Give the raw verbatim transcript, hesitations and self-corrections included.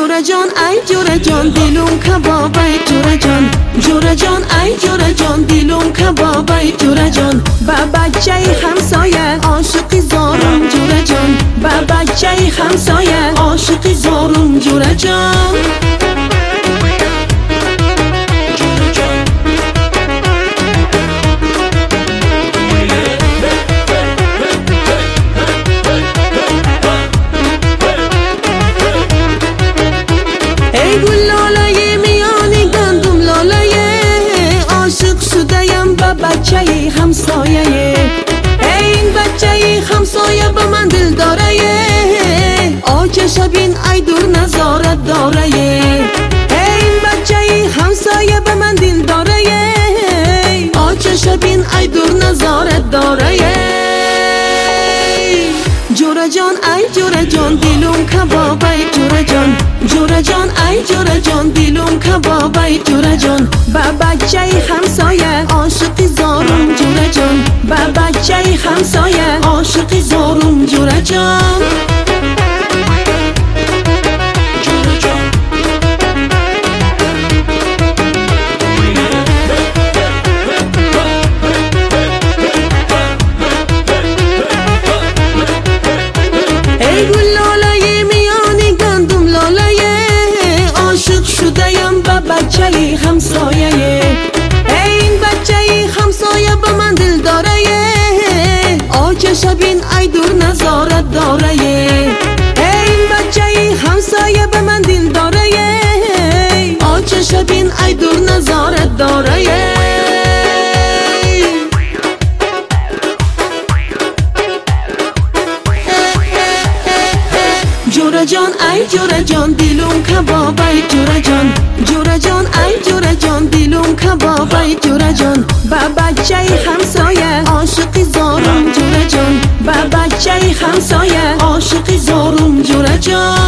جوره جان ای جوره جان دیلم کبابه جوره جان جوره جان ای جوره جان دیلم کبابه جوره جان با بچه همسایه عاشقی زارم جوره جان با بچه همسایه عاشقی زارم جوره جان ای گل لاله میانی گندم لاله عاشق شده‌ام به بچه همسایه ای این بچه همسایه به من دل داره آچه شبین ای دور نظارت داره این بچه همسایه به من دل داره آچه شبین ای دور نظارت داره جوره جان ای جوره جان دیلم کبابه جوره جان جوره جان ای جوره جان دیلم کبابه جوره جان با بچه همسایه عاشقی زارم جوره جان با بچه همسایه عاشقی زارم جوره جان ای گل لاله میانی گندم لاله عاشق شده‌ام به بچه همسایه این بچه همسایه به من دل داره آچه شبین ای دور نظارت داره این بچه همسایه به من دل داره آچه شبین ای دور نظارت داره جوره جان ای جوره جان دیلم کبابه جوره جان جوره جان ای جوره جان دیلم کبابه جوره جان با بچه همسایه عاشقی زارم جوره جان با بچه همسایه عاشقی زارم جوره جان